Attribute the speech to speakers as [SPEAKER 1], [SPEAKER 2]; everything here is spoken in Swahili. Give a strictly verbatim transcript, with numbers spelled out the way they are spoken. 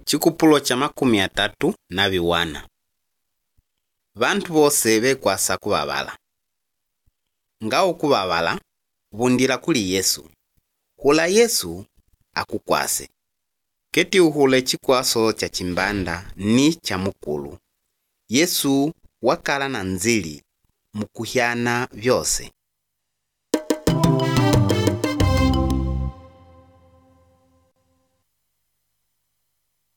[SPEAKER 1] Chikupulo cha makumi atatu na viwana. Vantu bose bekwasa kubabala. Ngao kubabala, bundila kuli Yesu. Hula Yesu akukwase. Keti uhule chikwaso cha chimbanda ni cha mukulu. Yesu wakala na nzili mukuhyana vyose.